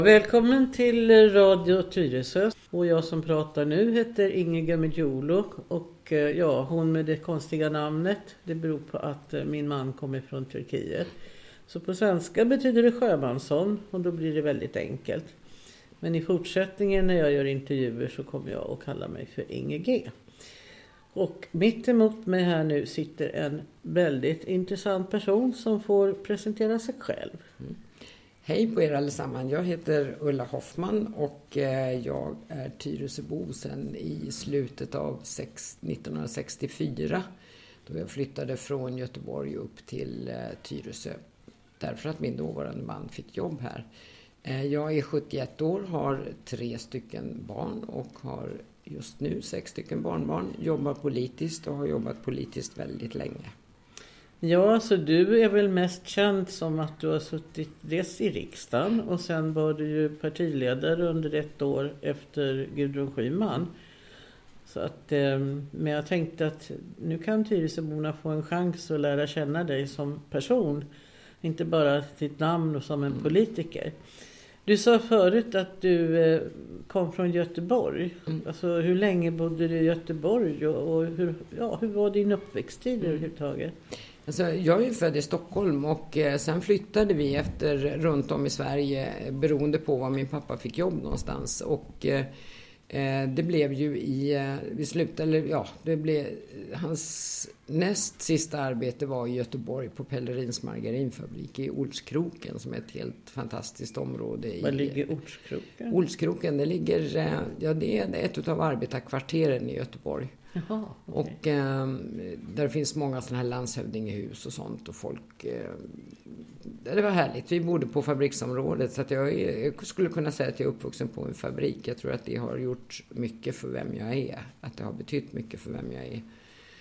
Välkommen till Radio Tyresö. Och jag som pratar nu heter Inge Gamidjolo. Och hon med det konstiga namnet, det beror på att min man kommer från Turkiet. Så på svenska betyder det sjömansson och då blir det väldigt enkelt. Men i fortsättningen när jag gör intervjuer så kommer jag att kalla mig för Inge G. Och mitt emot mig här nu sitter en väldigt intressant person som får presentera sig själv. Hej på er allesammans, jag heter Ulla Hoffman och jag är Tyresöbo sedan i slutet av 1964 då jag flyttade från Göteborg upp till Tyresö därför att min dåvarande man fick jobb här. Jag är 71 år, har 3 stycken barn och har just nu 6 stycken barnbarn, jobbar politiskt och har jobbat politiskt väldigt länge. Ja, så du är väl mest känd som att du har suttit dels i riksdagen och sen var du ju partiledare under 1 år efter Gudrun Schyman. Så att, men jag tänkte att nu kan Tyresöborna få en chans att lära känna dig som person. Inte bara ditt namn och som en politiker. Du sa förut att du kom från Göteborg. Alltså, hur länge bodde du i Göteborg och hur var din uppväxttid överhuvudtaget? Alltså, jag är ju född i Stockholm och sen flyttade vi efter runt om i Sverige beroende på var min pappa fick jobb någonstans. Och det blev ju hans näst sista arbete var i Göteborg på Pellerins margarinfabrik i Olskroken som är ett helt fantastiskt område. Var ligger Olskroken? Olskroken, det ligger, det är ett av arbetarkvarteren i Göteborg. Jaha, okay. Och där finns många sådana här landshövdingehus och sånt och folk, det var härligt. Vi bodde på fabriksområdet så att jag skulle kunna säga att jag är uppvuxen på en fabrik. Jag tror att det har gjort mycket för vem jag är, att det har betytt mycket för vem jag är.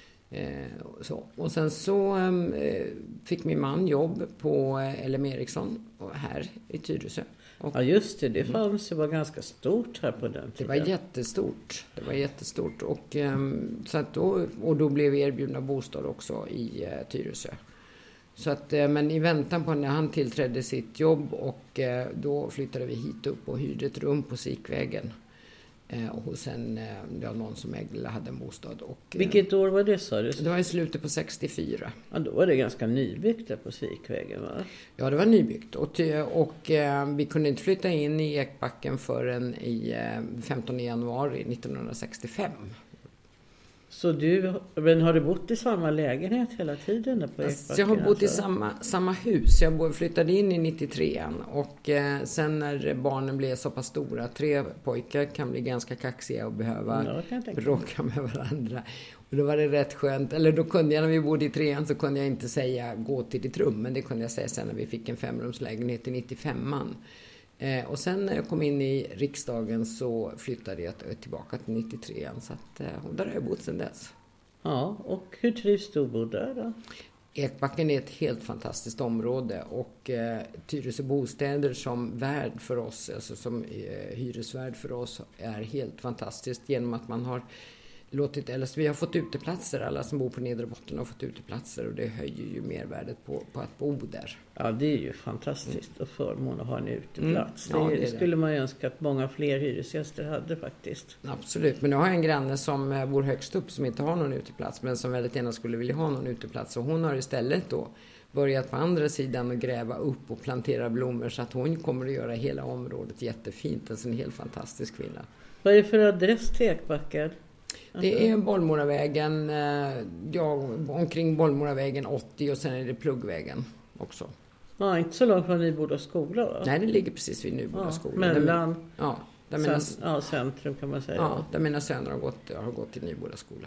Så. Och sen så fick min man jobb på LM Ericsson här i Tyresö. Ja just det fanns, det var ganska stort här på den tiden. Det var jättestort och, så att då blev vi erbjudna bostad också i Tyresö. Så att, men i väntan på när han tillträdde sitt jobb och då flyttade vi hit upp och hyrde ett rum på Sikvägen. Och sen någon som hade en bostad. Och, vilket år var det sa du? Det var i slutet på 64. Ja, då var det ganska nybyggt där på Sikvägen va? Ja, det var nybyggt. Och vi kunde inte flytta in i Ekbacken förrän i 15 januari 1965. Så men har du bott i samma lägenhet hela tiden där på Ekbacken? Jag har bott i samma hus. Jag flyttade in i 93an och sen när barnen blev så pass stora, 3 pojkar kan bli ganska kaxiga och behöva bråka med varandra. Och då var det rätt skönt, eller då kunde jag när vi bodde i 3an så kunde jag inte säga gå till ditt rum, men det kunde jag säga sen när vi fick en 5-rumslägenhet i 95an. Och sen när jag kom in i riksdagen så flyttade jag tillbaka till 93an så att, och där har jag bott sedan dess. Ja, och hur trivs du att bo där då? Ekbacken är ett helt fantastiskt område och Tyresö bostäder som värd för oss, alltså som hyresvärd för oss är helt fantastiskt genom att man har vi har fått uteplatser, alla som bor på nedre botten har fått uteplatser och det höjer ju mervärdet på att bo där. Ja, det är ju fantastiskt och förmån att ha en uteplats. Det skulle man ju önska att många fler hyresgäster hade faktiskt. Absolut, men nu har jag en granne som bor högst upp som inte har någon uteplats men som väldigt gärna skulle vilja ha någon uteplats och hon har istället då börjat på andra sidan och gräva upp och plantera blommor så att hon kommer att göra hela området jättefint. Alltså en helt fantastisk kvinna. Vad är det för adress till Ekbacken? Det är Bollmoravägen, omkring Bollmoravägen 80 och sen är det Pluggvägen också. Ja, inte så långt från Nyboda skola va? Nej, det ligger precis vid Nyboda skola. Mellan centrum kan man säga. Ja, där mina söner har gått till Nyboda skola.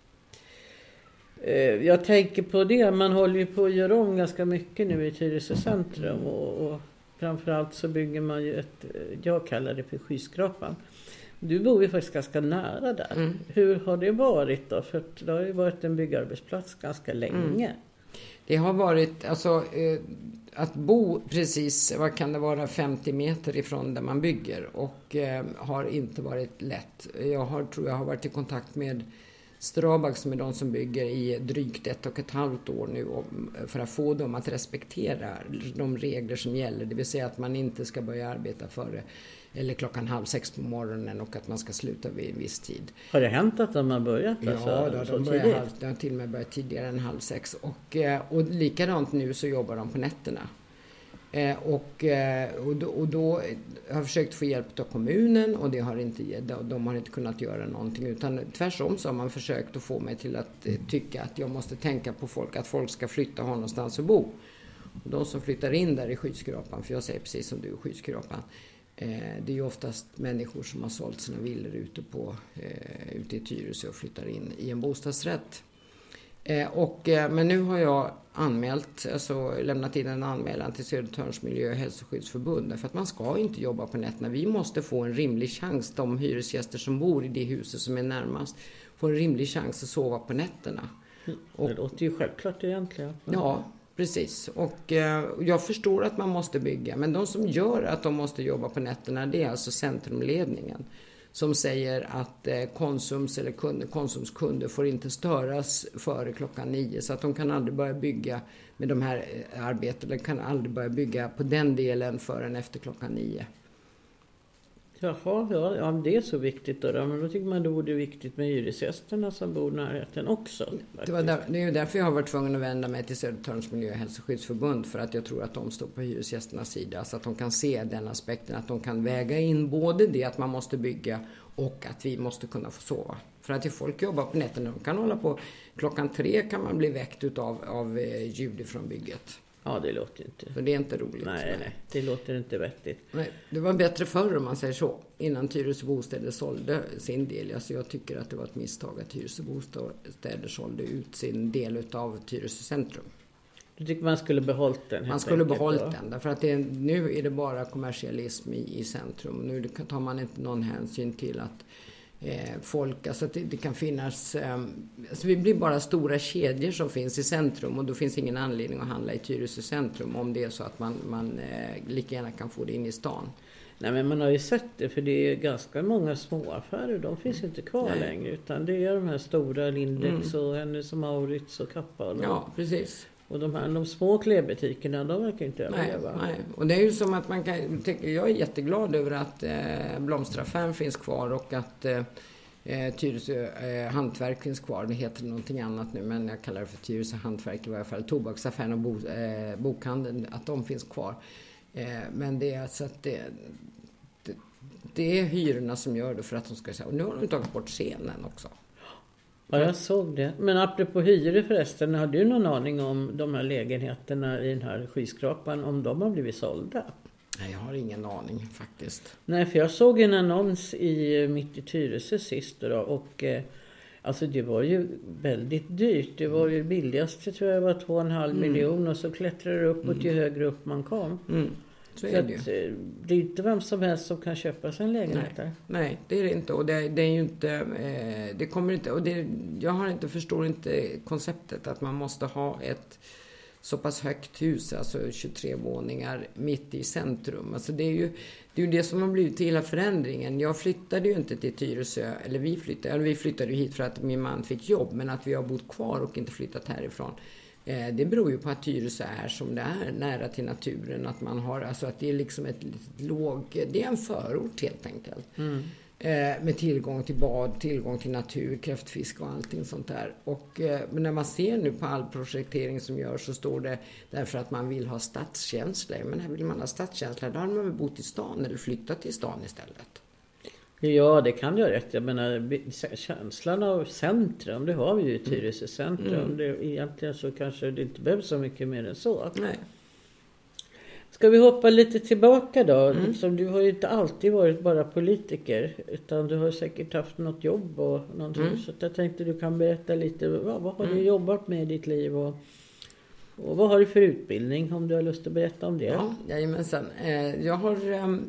Jag tänker på det, man håller ju på att göra om ganska mycket nu i Tyresö centrum och framförallt så bygger man ju jag kallar det för skyskrapan. Du bor ju faktiskt ganska nära där. Hur har det varit då? För det har ju varit en byggarbetsplats ganska länge. Det har varit, alltså att bo precis, vad kan det vara, 50 meter ifrån där man bygger och har inte varit lätt. Jag har varit i kontakt med Strabag som är de som bygger i drygt 1,5 år nu för att få dem att respektera de regler som gäller. Det vill säga att man inte ska börja arbeta före eller 5:30 på morgonen och att man ska sluta vid en viss tid. Har det hänt att de har börjat? Ja, de har till och med börjat tidigare än 5:30. Och likadant nu så jobbar de på nätterna. Och då har jag försökt få hjälp av kommunen och de har inte kunnat göra någonting, utan tvärtom så har man försökt att få mig till att tycka att jag måste tänka på folk, att folk ska flytta och ha någonstans att bo. Och de som flyttar in där i skyskrapan, för jag säger precis som du, skyskrapan, det är ju oftast människor som har sålt sina villor ute i Tyresö och flyttar in i en bostadsrätt. Men nu har jag lämnat in en anmälan till Södertörns miljö- och hälsoskyddsförbund, för att man ska inte jobba på nätterna. Vi måste få en rimlig chans, de hyresgäster som bor i det huset som är närmast, får en rimlig chans att sova på nätterna. Det låter ju självklart egentligen. Ja, precis. Och jag förstår att man måste bygga, men de som gör att de måste jobba på nätterna, det är alltså centrumledningen. Som säger att Konsums kunder får inte störas före 9:00, så att de kan aldrig börja bygga med de här arbetena, eller kan aldrig börja bygga på den delen förrän efter 9:00. Jaha, ja, det är så viktigt då. Men då tycker man det vore viktigt med hyresgästerna som bor i närheten också. Det är ju därför jag har varit tvungen att vända mig till Södertörns miljö- och hälsoskyddsförbund, för att jag tror att de står på hyresgästernas sida, så att de kan se den aspekten, att de kan väga in både det att man måste bygga och att vi måste kunna få sova. För att folk jobbar på nätterna, de kan hålla på 3:00 kan man bli väckt av ljud från bygget. Ja, det låter inte. För det är inte roligt. Nej, det låter inte vettigt. Nej, det var bättre förr om man säger så. Innan Tyresö Bostäder sålde sin del. Alltså jag tycker att det var ett misstag att Tyresö Bostäder sålde ut sin del av Tyresö centrum. Du tycker man skulle behållit den? Man skulle behållit den. Därför att nu är det bara kommersialism i centrum. Nu tar man inte någon hänsyn till att folk, alltså att det kan finnas, alltså vi blir bara stora kedjor som finns i centrum, och då finns ingen anledning att handla i Tyresö centrum om det är så att man lika gärna kan få det in i stan. Nej, men man har ju sett det, för det är ganska många småaffärer, de finns inte kvar längre, utan det är de här stora Lindex och Hennes och Mauritz och Kappa. Ja, precis. Och de små klädbutikerna, de verkar inte överleva. Nej, och det är ju som att man kan, jag är jätteglad över att blomsteraffären finns kvar och att Tyresö hantverk finns kvar. Det heter någonting annat nu, men jag kallar det för Tyresö hantverk i varje fall. Tobaksaffären och bokhandeln, att de finns kvar. Men det är alltså att det är hyrorna som gör det, för att de ska säga, och nu har de tagit bort scenen också. Ja, jag såg det. Men apropå hyror förresten, har du någon aning om de här lägenheterna i den här skyskrapan, om de har blivit sålda? Nej, jag har ingen aning faktiskt. Nej, för jag såg en annons mitt i Tyresö sist då, och alltså det var ju väldigt dyrt. Det var ju billigaste, tror jag, var 2,5 miljoner, och så klättrar det uppåt ju högre upp man kom. Så är det ju. Det är inte vem som helst som kan köpa sig en lägenhet där. Nej, det är det inte. Och det är ju inte, det kommer inte, och förstår inte konceptet att man måste ha ett så pass högt hus, alltså 23 våningar mitt i centrum. Alltså det är ju det som har blivit till hela förändringen. Jag flyttade ju inte till Tyresö, eller vi flyttade ju hit för att min man fick jobb, men att vi har bott kvar och inte flyttat härifrån. Det beror ju på att Tyresö är som det är, nära till naturen, att man har, alltså att det är liksom det är en förort helt enkelt. Med tillgång till bad, tillgång till natur, kräftfisk och allting sånt där. Men när man ser nu på all projektering som görs, så står det därför att man vill ha stadskänsla. Men här vill man ha stadskänsla, då har man väl bott i stan eller flyttat till stan istället. Ja, det kan du ha rätt. Jag menar, känslan av centrum, det har vi ju i Tyresö centrum. Egentligen så kanske det inte behövs så mycket mer än så. Nej. Ska vi hoppa lite tillbaka då? Liksom, du har ju inte alltid varit bara politiker, utan du har säkert haft något jobb och någonting. Så jag tänkte du kan berätta lite, vad har du jobbat med i ditt liv och vad har du för utbildning, om du har lust att berätta om det? Ja, jajamensan. Jag har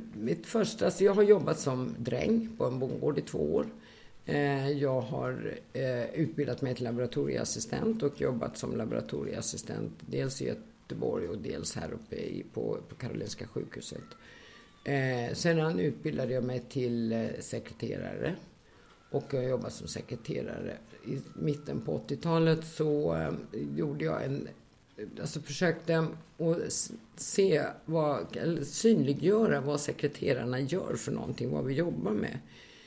jag har jobbat som dräng på en bondgård i 2 år. Jag har utbildat mig till laboratorieassistent och jobbat som laboratorieassistent dels i Göteborg och dels här uppe på Karolinska sjukhuset. Sedan utbildade jag mig till sekreterare Och jag jobbade som sekreterare. I mitten på 80-talet så gjorde jag försökte att synliggöra vad sekreterarna gör för någonting, vad vi jobbar med.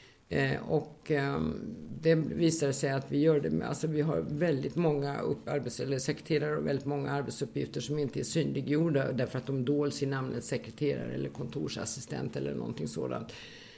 Det visar sig att vi gör det med, vi har väldigt många sekreterare och väldigt många arbetsuppgifter som inte är synliggjorda därför att de dols i namnet sekreterare eller kontorsassistent eller någonting sådant.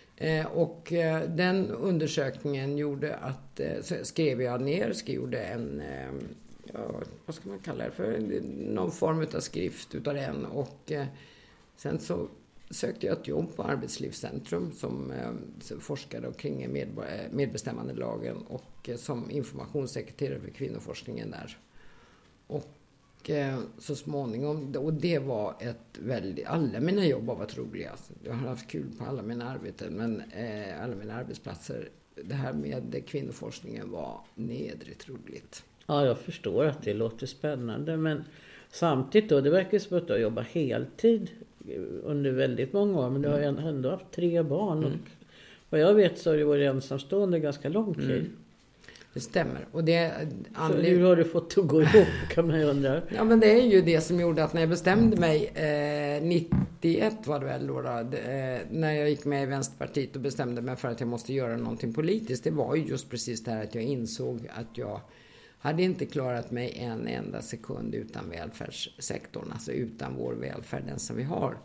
Den undersökningen gjorde att skrev en vad ska man kalla det för, någon form av skrift utav den, och sen så sökte jag ett jobb på Arbetslivscentrum som forskade kring medbestämmandelagen och som informationssekreterare för kvinnoforskningen där. Och så småningom, och det var alla mina jobb har varit roliga. Jag har haft kul på alla mina arbeten, men alla mina arbetsplatser. Det här med kvinnoforskningen var nedrigt roligt. Ja, jag förstår att det låter spännande, men samtidigt då, det verkar som att du har jobbat heltid under väldigt många år, men du har ändå haft 3 barn och vad jag vet så har du varit ensamstående ganska lång tid. Det stämmer. Och så hur har du fått att gå ihop, kan man ju undra. Ja, men det är ju det som gjorde att när jag bestämde mig 91 var det väl då, när jag gick med i Vänsterpartiet och bestämde mig för att jag måste göra någonting politiskt. Det var ju just precis det här att jag insåg att jag hade inte klarat mig en enda sekund utan välfärdssektorn, alltså utan vår välfärd, den som vi har.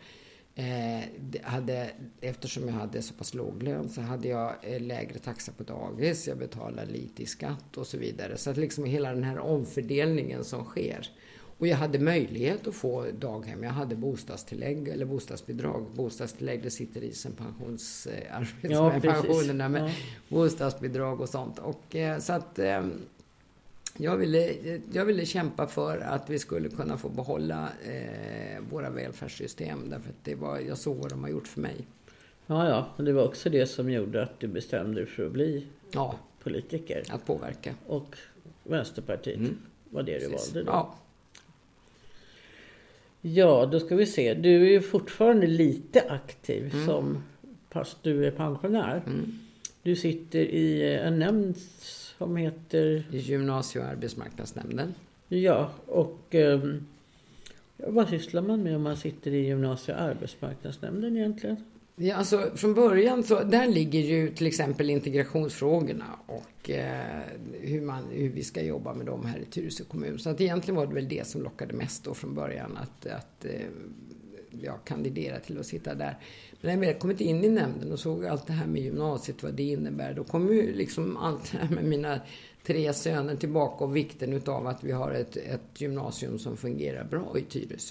Eftersom jag hade så pass låg lön så hade jag lägre taxa på dagis, jag betalade lite i skatt och så vidare. Så att liksom hela den här omfördelningen som sker. Och jag hade möjlighet att få daghem, jag hade bostadstillägg eller bostadsbidrag. Bostadstillägg, det sitter i sen pensionerna med bostadsbidrag och sånt. Och så att jag ville kämpa för att vi skulle kunna få behålla våra välfärdssystem, därför att jag såg vad de har gjort för mig. Ja, och det var också det som gjorde att du bestämde dig för att bli politiker. Att påverka. Och Vänsterpartiet var det du valde då. Ja. Ja, då ska vi se. Du är ju fortfarande lite aktiv fast du är pensionär. Du sitter i en nämnd som heter Gymnasie- och arbetsmarknadsnämnden. Ja, och vad sysslar man med om man sitter i gymnasie- och arbetsmarknadsnämnden egentligen? Ja, alltså från början så där ligger ju till exempel integrationsfrågorna och hur vi ska jobba med dem här i Tyresö kommun. Så att egentligen var det väl det som lockade mest då från början att kandidera till att sitta där. Men när jag väl kommit in i nämnden och såg allt det här med gymnasiet, vad det innebär, då kom ju liksom allt det här med mina 3 söner tillbaka och vikten utav att vi har ett gymnasium som fungerar bra i Tyresö.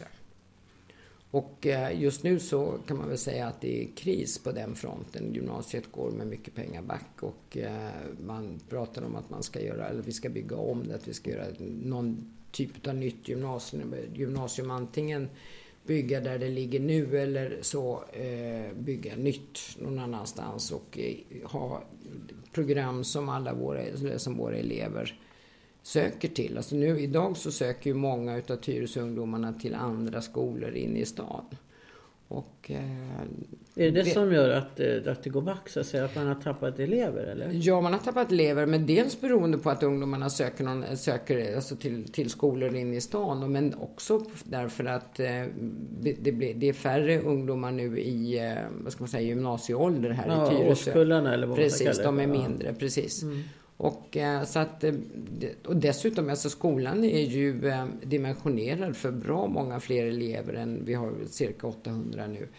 Och just nu så kan man väl säga att det är kris på den fronten. Gymnasiet går med mycket pengar back och man pratar om att vi ska bygga om det, att vi ska göra någon typ av nytt gymnasium, antingen bygga där det ligger nu eller så bygga nytt någon annanstans och ha program som våra elever söker till. Alltså nu idag så söker ju många utav Tyresö ungdomarna till andra skolor inne i stan. Och är det som gör att det går back, så att säga, att man har tappat elever, eller? Ja, man har tappat elever, men dels beroende på att ungdomarna söker alltså till skolor inne i stan, men också därför att det är färre ungdomar nu i gymnasieålder här i Tyresö. Årskullarna eller vad man ska kalla det. De är mindre, precis. Och så att och dessutom, alltså skolan är ju dimensionerad för bra många fler elever än vi har, cirka 800 nu.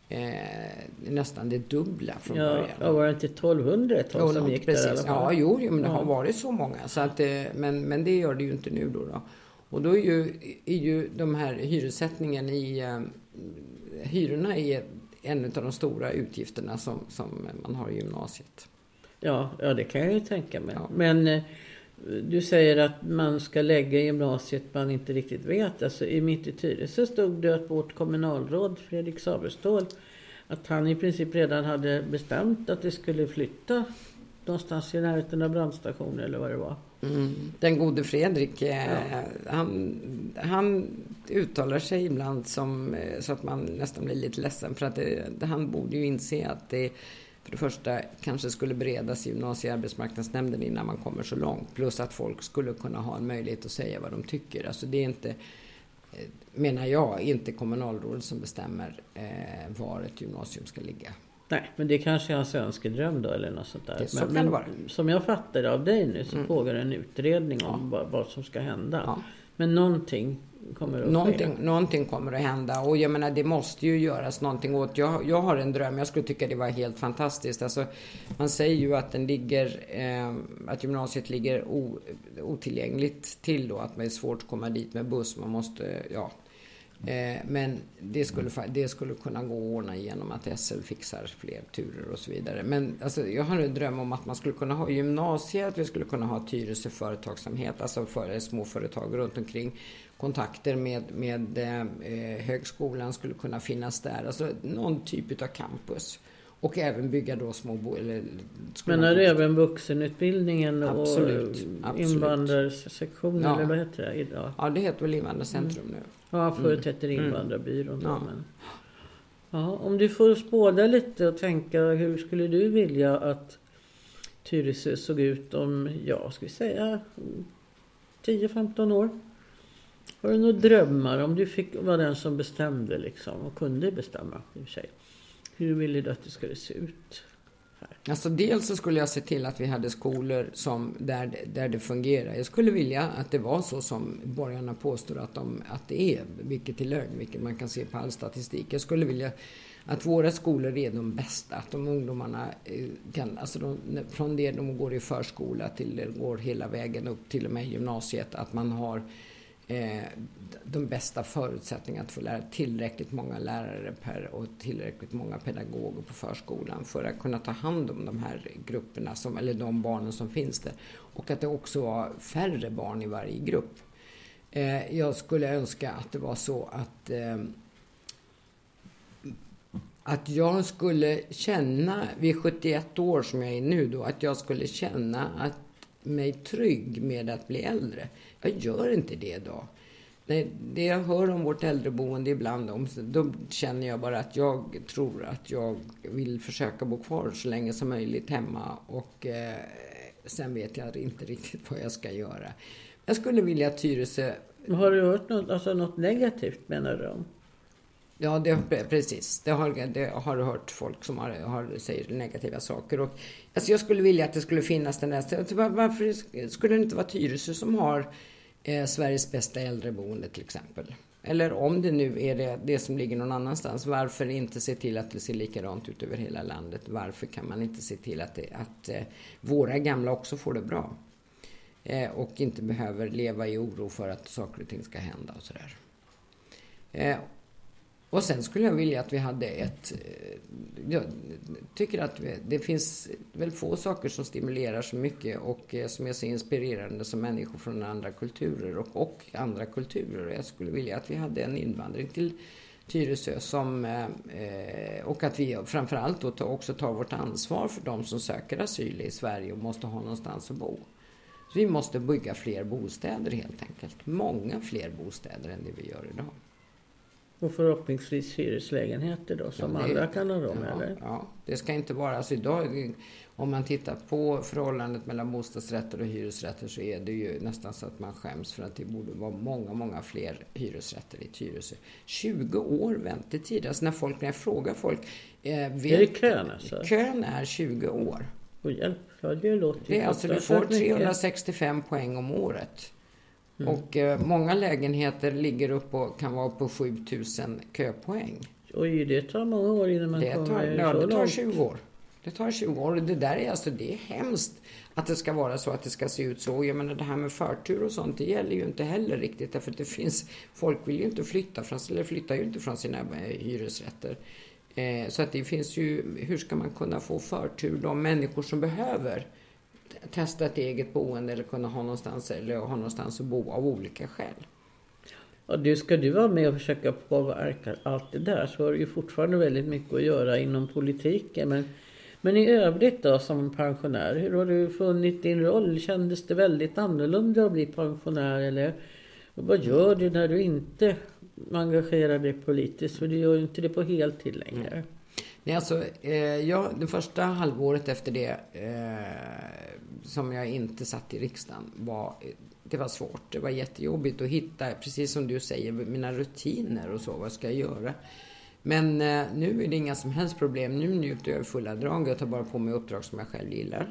Nästan det dubbla från början. Ja, var det inte 1200 ett tag som gick där i alla fall? Ja, men det har varit så många. Så att, men det gör det ju inte nu då. Och då är ju de här hyressättningen hyrorna är en av de stora utgifterna som man har i gymnasiet. Ja, det kan jag ju tänka mig. Ja. Men du säger att man ska lägga gymnasiet man inte riktigt vet. Alltså, i mitt i Tyresö stod det att vårt kommunalråd Fredrik Saberstål, att han i princip redan hade bestämt att det skulle flytta någonstans i närheten av brandstationen eller vad det var. Den gode Fredrik, han uttalar sig ibland så att man nästan blir lite ledsen, för att han borde ju inse att för det första kanske skulle beredas i gymnasiearbetsmarknadsnämnden innan man kommer så långt. Plus att folk skulle kunna ha en möjlighet att säga vad de tycker. Alltså det är inte, menar jag, inte kommunalråd som bestämmer var ett gymnasium ska ligga. Nej, men det kanske är hans önskedröm då eller något sånt där. Så kan det vara. Som jag fattar av dig nu så pågår en utredning om vad som ska hända. Ja. Men någonting kommer att ske. Någonting kommer att hända och jag menar det måste ju göras någonting åt. Jag har en dröm, jag skulle tycka det var helt fantastiskt. Alltså, man säger ju att att gymnasiet ligger otillgängligt till då, att det är svårt att komma dit med buss. Man måste, men det skulle kunna gå att ordna genom att SL fixar fler turer och så vidare. Men alltså, jag har en dröm om att man skulle kunna ha gymnasiet, att vi skulle kunna ha Tyresö företagsamhet, alltså för småföretag runt omkring. Kontakter med högskolan skulle kunna finnas där. Alltså någon typ av campus. Och även bygga då små men är det även vuxenutbildningen och invandrarsektionen eller vad heter det idag? Ja, det heter väl invandrarcentrum nu. Ja, förut heter det invandrarbyrån. Ja. Om du får spåda lite och tänka, hur skulle du vilja att Tyresö såg ut om, ska vi säga 10-15 år? Har du några drömmar om du fick vara den som bestämde liksom, och kunde bestämma i och för sig? Hur ville du att det skulle se ut här? Alltså dels så skulle jag se till att vi hade skolor där det fungerar. Jag skulle vilja att det var så som borgarna påstår att det är, vilket är lögn, vilket man kan se på all statistik. Jag skulle vilja att våra skolor är de bästa, att de ungdomarna kan, alltså från det de går i förskola till går hela vägen upp till och med gymnasiet, att man har de bästa förutsättningarna att få lära tillräckligt många lärare och tillräckligt många pedagoger på förskolan för att kunna ta hand om de här grupperna eller de barnen som finns där, och att det också var färre barn i varje grupp. Jag skulle önska att det var så att jag skulle känna vid 71 år som jag är nu då, att jag skulle känna mig trygg med att bli äldre. Jag gör inte det idag. Det jag hör om vårt äldreboende ibland, då känner jag bara att jag tror att jag vill försöka bo kvar så länge som möjligt hemma, och sen vet jag inte riktigt vad jag ska göra. Jag skulle vilja att Tyresö... Har du hört något negativt, menar du om? Ja, precis. Det har hört folk som säger negativa saker. Och, alltså jag skulle vilja att det skulle finnas den där... Varför skulle det inte vara Tyresö som har Sveriges bästa äldreboende till exempel? Eller om det nu är det som ligger någon annanstans, varför inte se till att det ser likadant ut över hela landet? Varför kan man inte se till att våra gamla också får det bra? Och inte behöver leva i oro för att saker och ting ska hända och sådär. Och sen skulle jag vilja att vi hade jag tycker att det finns väl få saker som stimulerar så mycket och som är så inspirerande som människor från andra kulturer och andra kulturer. Jag skulle vilja att vi hade en invandring till Tyresö och att vi framförallt då också tar vårt ansvar för de som söker asyl i Sverige och måste ha någonstans att bo. Så vi måste bygga fler bostäder helt enkelt. Många fler bostäder än det vi gör idag. Och förhoppningsvis hyreslägenheter då, som alla kan ha råd med, eller? Ja, det ska inte vara... Alltså idag, om man tittar på förhållandet mellan bostadsrätter och hyresrätter, så är det ju nästan så att man skäms för att det borde vara många, många fler hyresrätter i Tyresö. 20 år väntetid. Alltså när jag frågar folk... är det kön alltså? Kön är 20 år. Och hjälp, det låter ju... Alltså du får 365 poäng om året. Mm. Och många lägenheter ligger upp och kan vara på 7000 köpoäng. Oj, det tar många år innan man kommer det tar 20 år. Det tar 20 år. Och det där är det är hemskt att det ska vara så, att det ska se ut så. Jag menar, det här med förtur och sånt, det gäller ju inte heller riktigt. Därför att det finns, folk vill ju inte flyttar ju inte från sina hyresrätter. Så att det finns ju, hur ska man kunna få förtur? De människor som behöver testa ett eget boende eller kunna ha någonstans att bo av olika skäl. Och ska du vara med och försöka påverka allt det där, så har du ju fortfarande väldigt mycket att göra inom politiken. Men i övrigt då, som pensionär, hur har du funnit din roll? Kändes det väldigt annorlunda att bli pensionär, eller vad gör du när du inte engagerar dig politiskt? För du gör ju inte det på heltid längre. Nej, alltså, det första halvåret efter det som jag inte satt i riksdagen det var svårt. Det var jättejobbigt att hitta, precis som du säger, mina rutiner och så. Vad ska jag göra? Men nu är det inga som helst problem. Nu njuter jag i fulla drag. Jag tar bara på mig uppdrag som jag själv gillar.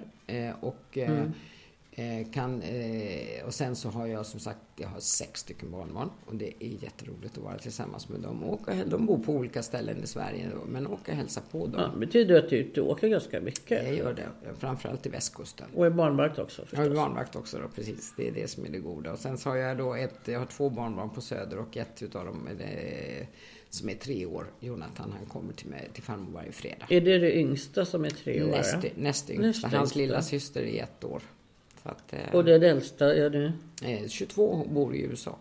Och sen så har jag som sagt, jag har 6 stycken barnbarn och det är jätteroligt att vara tillsammans med dem. De bor på olika ställen i Sverige, men åka och hälsa på dem. Ja, betyder att du åker ganska mycket? Jag gör det, framförallt till västkusten. Och är barnvakt också förstås? Jag är barnvakt också då, precis. Det är det som är det goda. Och sen så har jag då jag har 2 barnbarn på Söder och ett utav dem som är 3 år. Jonathan, han kommer till farmor varje fredag. Är det yngsta som är 3 år? Näst yngsta. Hans lilla syster är 1 år. Och det äldsta är du? 22 bor i USA.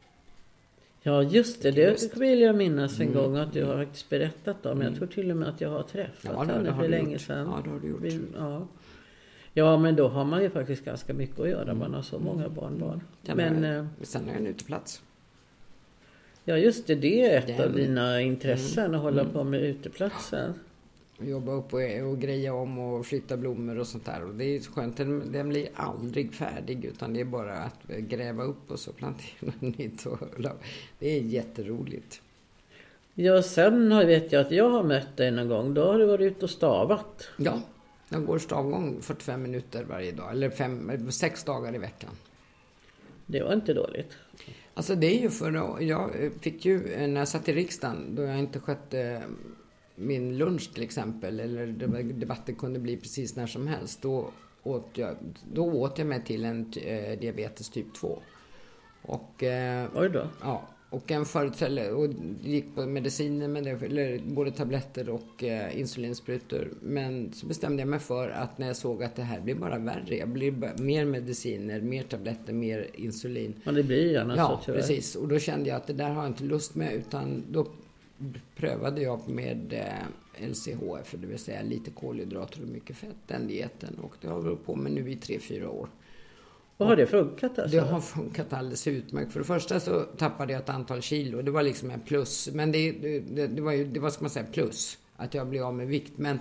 Ja, just det. Det vill jag minnas en gång att du har faktiskt berättat om. Jag tror till och med att jag har träffat henne för länge sedan. Ja, det har du gjort. Ja, men då har man ju faktiskt ganska mycket att göra. Man har så många barnbarn. Sen är jag en uteplats. Ja, just det. Det är ett av dina intressen att hålla på med uteplatsen. Jobba upp och greja om och flytta blommor och sånt där. Och det är skönt. Den blir aldrig färdig, utan det är bara att gräva upp och så plantera nytt. Det är jätteroligt. Ja, sen vet jag att jag har mött dig någon gång. Då har du varit ute och stavat. Ja, jag går stavgång 45 minuter varje dag. Eller 6 dagar i veckan. Det var inte dåligt. Alltså det är ju jag fick ju, när jag satt i riksdagen, då jag inte skötte min lunch till exempel, eller debatten kunde bli precis när som helst, då åt jag mig till en diabetes typ 2. Och oj då. Ja, och en förutsättning, och gick på mediciner med det, eller både tabletter och insulinsprutor. Men så bestämde jag mig för att när jag såg att det här blir bara värre, jag blir mer mediciner, mer tabletter, mer insulin. Men det blir gärna så tyvärr. Ja, precis. Och då kände jag att det där har jag inte lust med, utan då prövade jag med LCHF, det vill säga lite kolhydrater och mycket fett, den dieten. Och det har jag varit på med nu i 3-4 år. Och har det funkat alltså? Det har funkat alldeles utmärkt. För det första så tappade jag ett antal kilo. Det var liksom en plus. Men det var ska man säga, plus. Att jag blev av med vikt. Men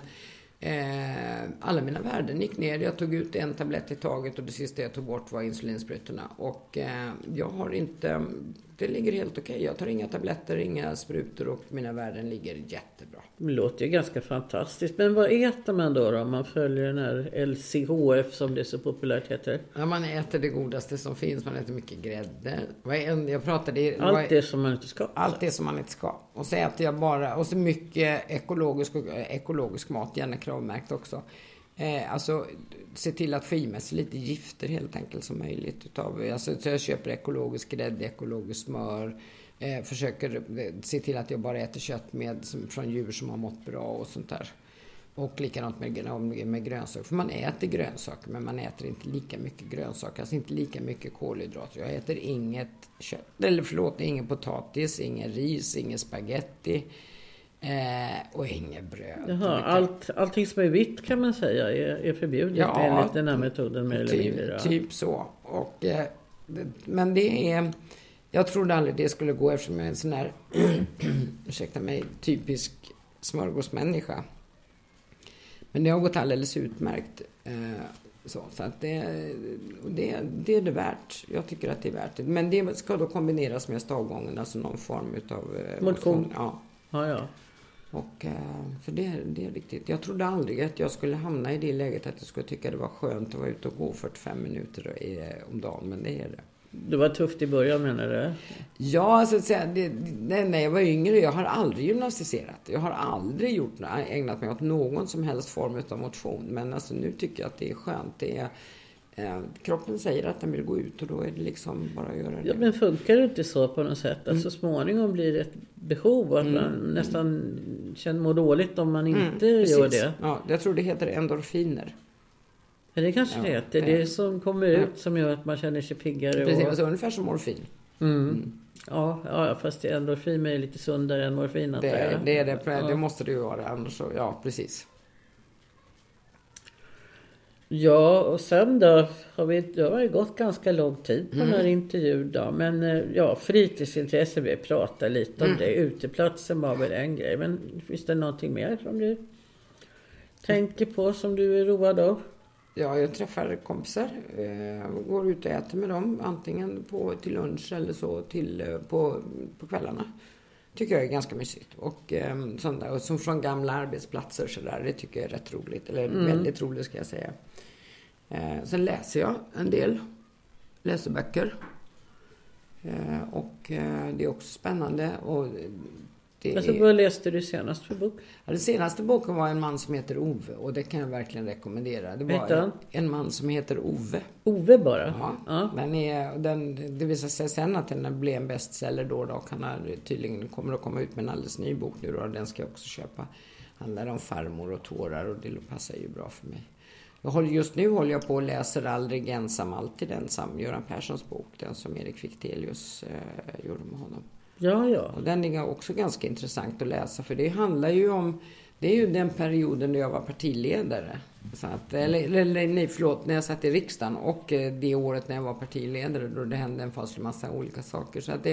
alla mina värden gick ner. Jag tog ut 1 tablett i taget och det sista jag tog bort var insulinsprutorna. Och jag har inte... Det ligger helt okej. Jag tar inga tabletter, inga sprutor och mina värden ligger jättebra. Det låter ju ganska fantastiskt. Men vad äter man då om man följer den här LCHF som det så populärt heter? Ja, man äter det godaste som finns. Man äter mycket grädde. Allt det som man inte ska. Allt det som man inte ska. Och så äter jag bara, och så mycket ekologisk mat, gärna kravmärkt också. Alltså se till att få i mig så lite gifter helt enkelt som möjligt så jag köper ekologisk grädde, ekologiskt smör, försöker se till att jag bara äter kött från djur som har mått bra och sånt där. Och likadant med grönsaker, för man äter grönsaker men man äter inte lika mycket grönsaker, alltså inte lika mycket kolhydrater. Jag äter inget kött, ingen potatis, ingen ris, ingen spaghetti. Och inget bröd. Jaha, allting som är vitt kan man säga är förbjudet enligt den här metoden med typ så. Men det är, jag trodde aldrig det skulle gå eftersom jag är en sån här ursäkta mig, typisk smörgåsmänniska. Men det har gått alldeles utmärkt. Så att det är det värt. Jag tycker att det är värt det. Men det ska då kombineras med stavgången, alltså någon form utav motion. Ja. Och för det är riktigt. Jag trodde aldrig att jag skulle hamna i det läget att jag skulle tycka det var skönt att vara ute och gå 45 minuter om dagen, men det är det. Det var tufft i början, menar du? Ja, alltså när jag var yngre, jag har aldrig gymnastiserat. Jag har aldrig ägnat mig åt någon som helst form av motion. Men alltså nu tycker jag att det är skönt. Kroppen säger att den vill gå ut och då är det liksom bara att göra det. Ja, men funkar det inte så på något sätt? Att så småningom blir det ett behov att man nästan mår dåligt om man inte gör det. Ja, jag tror det heter endorfiner. Ja, det kanske det heter. Det som kommer ut som gör att man känner sig piggare. Precis, alltså ungefär som morfin. Ja, fast endorfin är lite sundare än morfin. Det måste det ju vara. Annars så, ja, precis. Ja, och sen då det har ju gått ganska lång tid på den här intervjun då. Men ja, fritidsintresse, vi pratar lite om det. Uteplatsen var väl en grej. Men finns det någonting mer som du tänker på som du är road av? Ja, jag träffar kompisar. Går ut och äter med dem. Antingen till lunch eller så på kvällarna. Tycker jag är ganska mysigt. Och sånt där. Och som från gamla arbetsplatser så där. Det tycker jag är rätt roligt. Eller väldigt roligt ska jag säga. Sen läser jag en del. Läser böcker. Och det är också spännande. Och vad läste du senast för bok? Ja, den senaste boken var En man som heter Ove. Och det kan jag verkligen rekommendera. Det var en man som heter Ove. Ove bara? Ja. Det visar sig sen att den blev en bestseller då. Han tydligen kommer att komma ut med en alldeles ny bok nu då. Den ska jag också köpa. Handlar om farmor och tårar. Och det passar ju bra för mig. Just nu håller jag på och läser Aldrig ensam, alltid ensam. Göran Perssons bok. Den som Erik Fichtelius gjorde med honom. Ja. Och den är också ganska intressant att läsa. För det handlar ju om... Det är ju den perioden då jag var partiledare. Så att, när jag satt i riksdagen. Och det året när jag var partiledare. Då det hände en faslig massa olika saker. Så att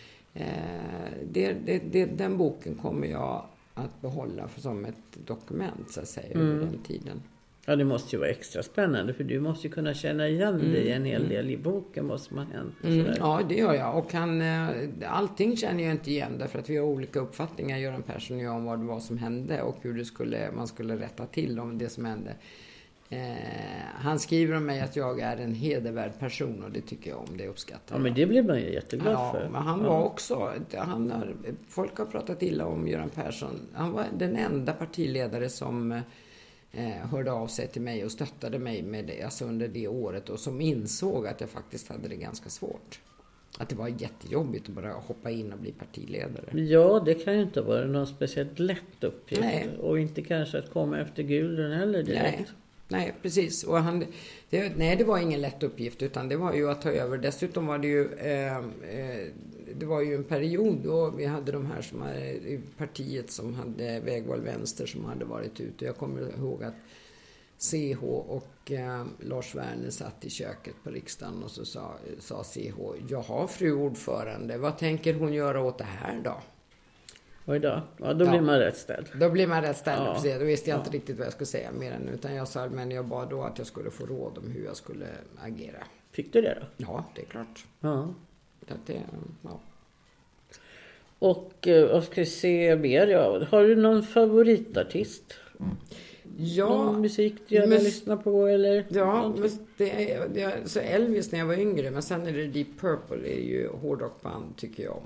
den boken kommer jag att behålla som ett dokument, så att säga, över den tiden. Ja, det måste ju vara extra spännande, för du måste ju kunna känna igen dig i en hel del i boken, vad som har hänt. Ja, det gör jag. Och allting känner jag inte igen, därför att vi har olika uppfattningar, Göran Persson och jag, om vad det var som hände och hur man skulle rätta till om det som hände. Han skriver om mig att jag är en hedervärd person, och det tycker jag om, det uppskattar. Ja, men det blir man ju jätteglad för. Ja, men han var också, folk har pratat illa om Göran Persson. Han var den enda partiledare som hörde av sig till mig och stöttade mig med det, alltså under det året, och som insåg att jag faktiskt hade det ganska svårt. Att det var jättejobbigt att bara hoppa in och bli partiledare. Ja, det kan ju inte vara någon speciellt lätt uppgift. Nej. Och inte kanske att komma efter Gudrun heller direkt. Nej, precis. Och det var ingen lätt uppgift, utan det var ju att ta över. Dessutom var det ju det var ju en period då vi hade de här som i partiet som hade Vägval Vänster som hade varit ute. Jag kommer ihåg att CH och Lars Werner satt i köket på riksdagen, och så sa CH: "Jaha, fru ordförande, vad tänker hon göra åt det här då?" Oj då. Ja, då blir man rätt ställd. Då blir man rätt ställd, precis. Då visste jag inte riktigt vad jag skulle säga mer än, utan jag bad då att jag skulle få råd om hur jag skulle agera. Fick du det då? Ja, det är klart. Ja. Ja. Och vad ska vi se mer? Ja. Har du någon favoritartist? Ja. Någon musik du gärna lyssnar på eller? Ja, så Elvis när jag var yngre, men sen är det Deep Purple, är ju hårdrockband tycker jag om.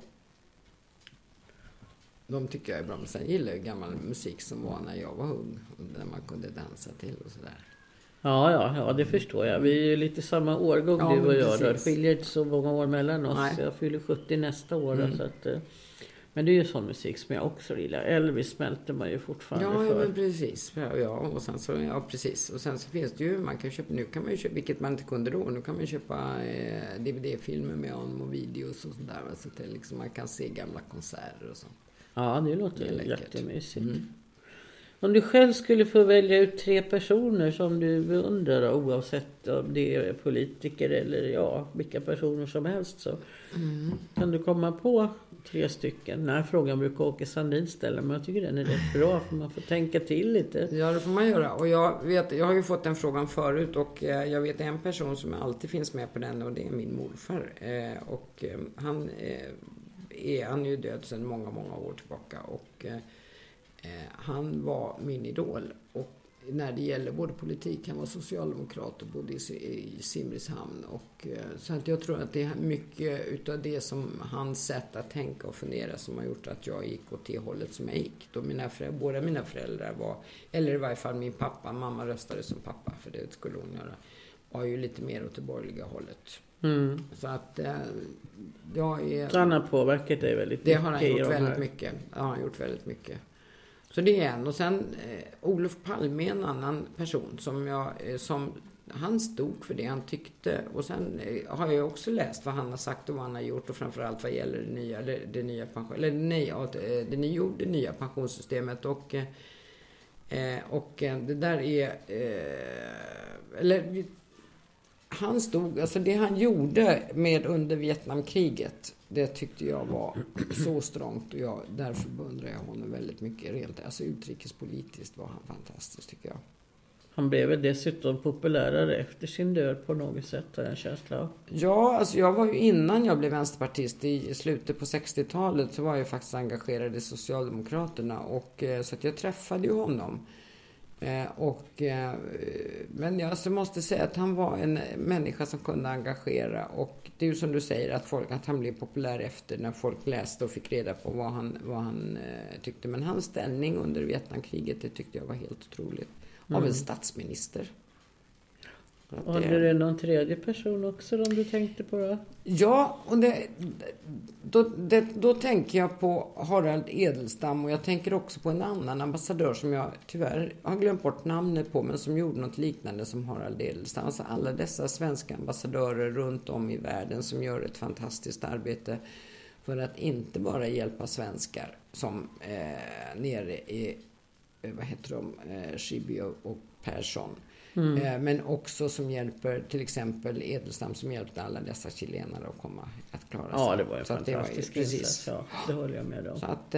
De tycker jag är bra, men sen gillar jag gammal musik som var när jag var ung, där man kunde dansa till och sådär. Ja, det förstår jag. Vi är ju lite samma årgång, du och jag. Det skiljer inte så många år mellan oss. Nej. Jag fyller 70 nästa år. Så att, men det är ju sån musik som jag också gillar. Elvis smälter man ju fortfarande för. Ja, men precis. Ja, och sen så, precis. Och sen så finns det ju, nu kan man ju köpa, vilket man inte kunde då. Nu kan man köpa DVD-filmer med honom och videos och sådär. Så att liksom, man kan se gamla konserter och sånt. Ja, det låter jättemysigt. Om du själv skulle få välja ut 3 personer som du beundrar, oavsett om det är politiker eller vilka personer som helst, så kan du komma på 3 stycken. Den här frågan brukar Åke Sandin ställa, men jag tycker den är rätt bra, för man får tänka till lite. Ja, det får man göra. Och jag har ju fått den frågan förut, och jag vet en person som alltid finns med på den, och det är min morfar. Han är ju död sedan många, många år tillbaka, och han var min idol, och när det gäller både politik, han var socialdemokrat och bodde i Simrishamn, och så att jag tror att det är mycket utav det som hans sätt att tänka och fundera som har gjort att jag gick åt det hållet som jag gick. Då båda mina föräldrar var, eller i varje fall min pappa, mamma röstade som pappa, för det skulle hon göra, var ju lite mer åt det borgerliga hållet. Så att han har påverkat dig väldigt mycket. Det har han gjort väldigt mycket. Ja, han har gjort väldigt mycket. Så det är en. Och sen Olof Palme, en annan person som han stod för det han tyckte. Och sen har jag också läst vad han har sagt och vad han har gjort, och framförallt vad gäller det nya pensionssystemet. Och Och det där är... han stod... Alltså det han gjorde med under Vietnamkriget, det tyckte jag var så strångt. Och därför beundrar jag honom väldigt mycket. Rent, alltså utrikespolitiskt var han fantastisk, tycker jag. Han blev väl dessutom populärare efter sin död på något sätt, har jag en känsla av. Ja, alltså jag var ju innan jag blev vänsterpartist i slutet på 60-talet så var jag faktiskt engagerad i Socialdemokraterna och så att jag träffade ju honom. Men jag alltså måste säga att han var en människa som kunde engagera, och det är ju som du säger att han blev populär efter när folk läste och fick reda på vad han tyckte. Men hans ställning under Vietnamkriget, det tyckte jag var helt otroligt. Av en statsminister. Hade det någon tredje person också om du tänkte på det? Ja, och då tänker jag på Harald Edelstam, och jag tänker också på en annan ambassadör som jag tyvärr har glömt bort namnet på, men som gjorde något liknande som Harald Edelstam. Alltså alla dessa svenska ambassadörer runt om i världen som gör ett fantastiskt arbete för att inte bara hjälpa svenskar som nere i Schibbye och Persson. Men också som hjälper till exempel Edelstam som hjälpte alla dessa chilenare att klara sig. Ja, det var ju fantastiskt. Precis. Ja, det håller jag med om. Så att, det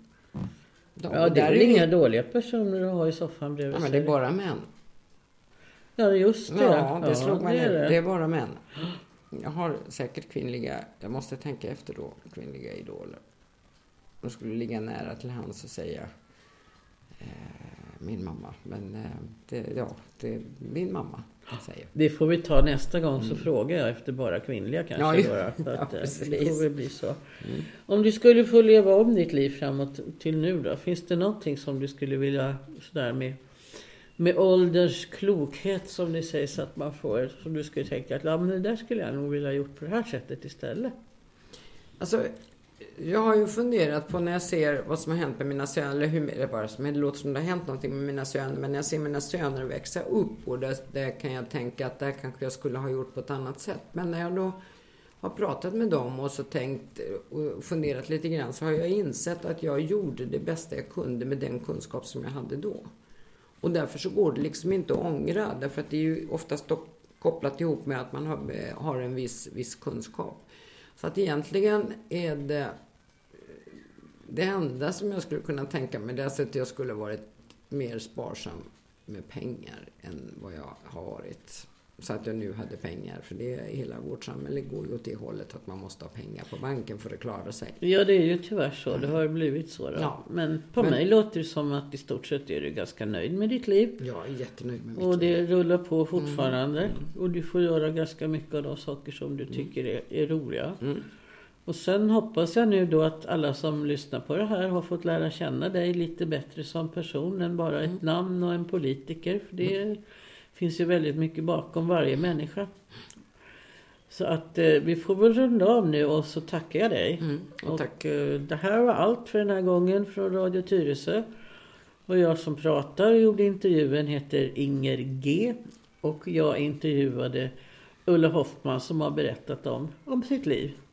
är väl inga dåliga personer att ha i soffan bredvid sig. Men det är bara män. Ja, just det. Ja, det slog man ner. Det är bara män. Jag har säkert jag måste tänka efter då, kvinnliga idoler. De skulle ligga nära till hands och säga min mamma, men det är min mamma säger. Det får vi ta nästa gång, så frågar jag efter bara kvinnliga kanske. Det får väl bli så. Om du skulle få leva om ditt liv framåt till nu då, finns det någonting som du skulle vilja sådär med ålderns klokhet som det sägs att man får, som du skulle tänka att men det där skulle jag nog vilja gjort på det här sättet istället? Alltså, jag har ju funderat på när jag ser vad som har hänt med mina söner, det låter som det har hänt någonting med mina söner, men när jag ser mina söner växa upp, och där kan jag tänka att där kanske jag skulle ha gjort på ett annat sätt. Men när jag då har pratat med dem och så tänkt och funderat lite grann, så har jag insett att jag gjorde det bästa jag kunde med den kunskap som jag hade då. Och därför så går det liksom inte att ångra, därför att det är ju oftast kopplat ihop med att man har en viss kunskap. Så att egentligen är det enda som jag skulle kunna tänka mig, det är att jag skulle varit mer sparsam med pengar än vad jag har varit. Så att jag nu hade pengar. För hela vårt samhälle går ju åt det hållet att man måste ha pengar på banken för att klara sig. Ja, det är ju tyvärr så. Det har blivit så då. Ja, men mig låter det som att i stort sett är du ganska nöjd med ditt liv. Jag är jättenöjd med mitt liv. Och det rullar på fortfarande. Och du får göra ganska mycket av de saker som du tycker är roliga. Och sen hoppas jag nu då att alla som lyssnar på det här har fått lära känna dig lite bättre som person än bara ett namn och en politiker. För det finns ju väldigt mycket bakom varje människa. Så att vi får väl runda av nu, och så tackar jag dig. Tack. Och det här var allt för den här gången från Radio Tyresö. Och jag som pratar och gjorde intervjun heter Inger G. Och jag intervjuade Ulla Hoffman som har berättat om sitt liv.